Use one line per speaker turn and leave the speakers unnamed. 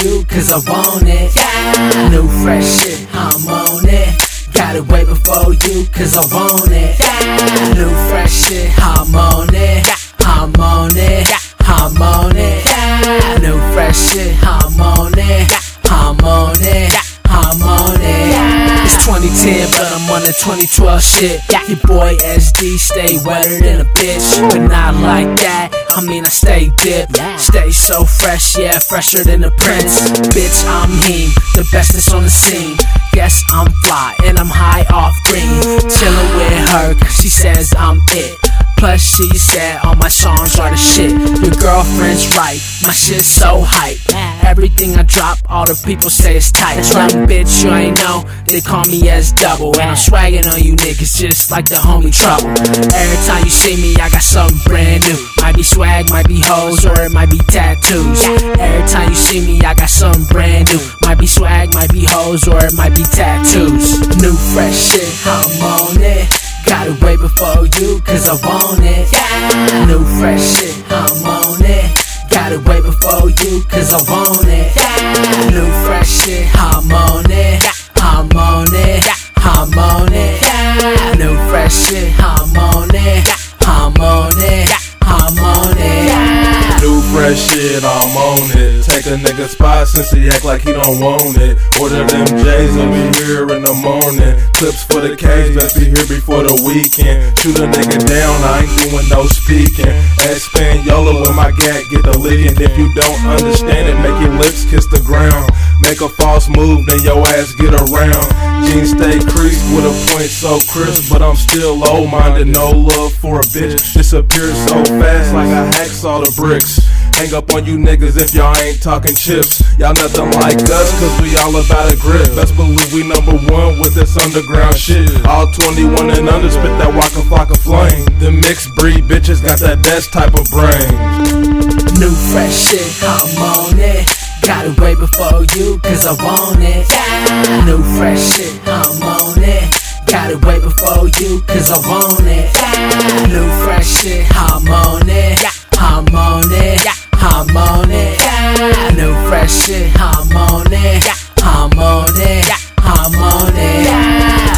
you, cause I want it. Yeah. New fresh shit, I'm on it. Got it way before you, cause I want it. Yeah. New fresh shit, I'm on it. I'm on it. I'm on it. Yeah. New fresh shit, I'm on it. I'm on it. I'm on it. Yeah. It's 2010, but I'm on the 2012 shit. Your boy SD stay wetter than a bitch, but not like that. I mean, I stay dipped, stay so fresh, yeah, fresher than the prince. Bitch, I'm him, the bestest on the scene. Yes, I'm fly, and I'm high off green. Chillin' with her, cause she says I'm it. Plus she said all my songs are the shit. Your girlfriend's right, my shit's so hype. Everything I drop, all the people say it's tight. That's right, bitch, you ain't know, they call me as double. And I'm swaggin' on you niggas just like the homie Trouble. Every time you see me, I got something brand new. Might be swag, might be hoes, or it might be tattoos. Every time you see me, I got something brand new. Might be swag, might be hoes, or it might be tattoos. New fresh shit, I'm on it. Got it way before you, cause I want it. Yeah. New fresh shit, I'm on it. Got it way before you, cause I want it. Yeah. New fresh shit, I'm on it. I'm on it. I'm on it. Yeah. New fresh shit, I'm on it. I'm on it. I'm on it. Yeah.
New fresh shit, I'm on it. Take a nigga spot since he act like he don't want it. Order them J's, I'll be here in the morning. Clips for the K's, best be here before the weekend. Shoot a nigga down, I ain't doing no speaking. Espaniola with my gat, get the licking. If you don't understand it, make your lips kiss the ground. Make a false move, then your ass get around. Jeans stay creased with a point so crisp, but I'm still low-minded. No love for a bitch, disappears so fast like I hacksaw the bricks. Hang up on you niggas if y'all ain't talking chips. Y'all nothing like us, cause we all about a grip. Best believe we #1 with this underground shit. All 21 and under spit that Waka Flocka flame. The mixed breed bitches got that best type of brain.
New fresh shit, I'm on it. Got it way before you, cause I want it. Yeah. New fresh shit, I'm on it. Got it way before you, cause I want it. Yeah. New fresh shit, I'm on it. I'm on it. I'm on it. Yeah. New fresh shit, I'm on it. I'm on it. I'm on it. Yeah.